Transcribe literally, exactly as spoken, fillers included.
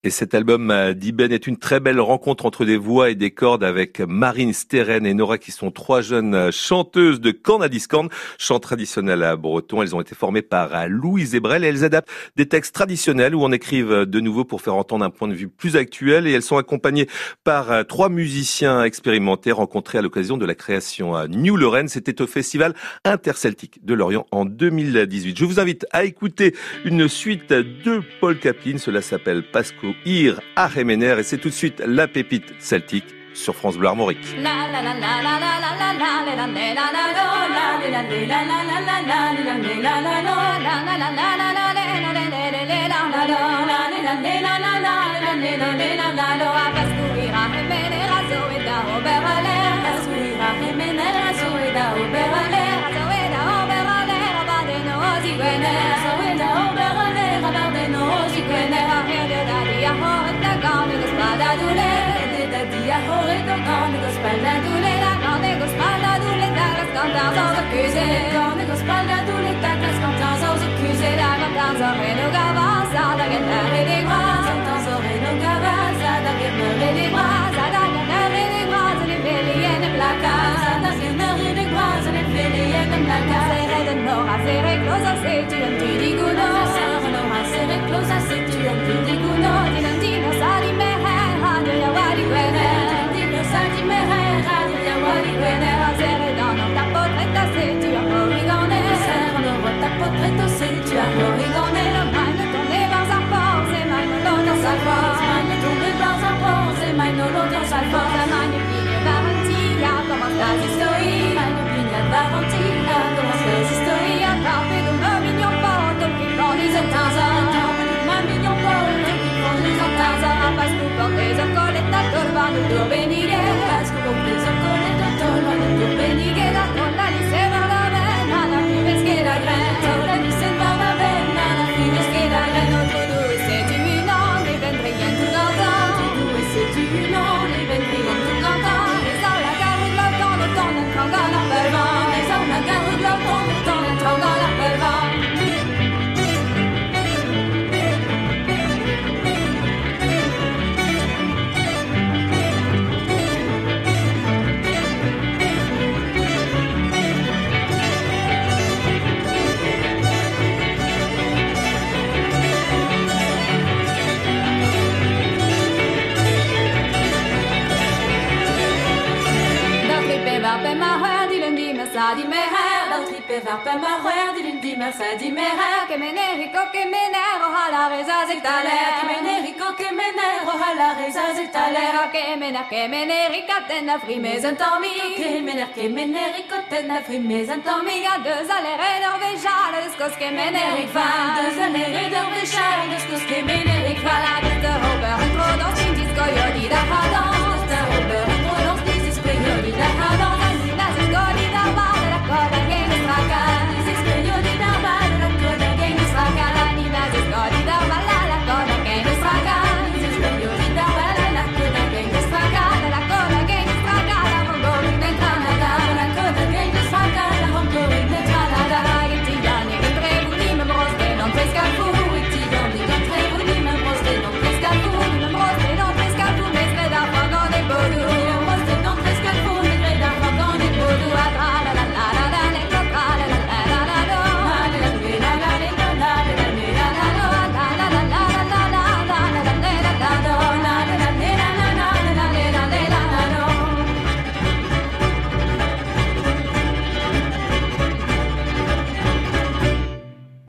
Et cet album d'Iben est une très belle rencontre entre des voix et des cordes avec Marine Steren et Nora qui sont trois jeunes chanteuses de Cornadiscan, chant traditionnel à breton. Elles ont été formées par Louise Ebrel et elles adaptent des textes traditionnels ou en écrivent de nouveau pour faire entendre un point de vue plus actuel. Et elles sont accompagnées par trois musiciens expérimentés rencontrés à l'occasion de la création à New Lorraine. C'était au Festival Interceltique de Lorient en deux mille dix-huit. Je vous invite à écouter une suite de Paul Capline. Cela s'appelle Pasco Ir Aremener et c'est tout de suite la pépite celtique sur France Bleu Armorique. Deux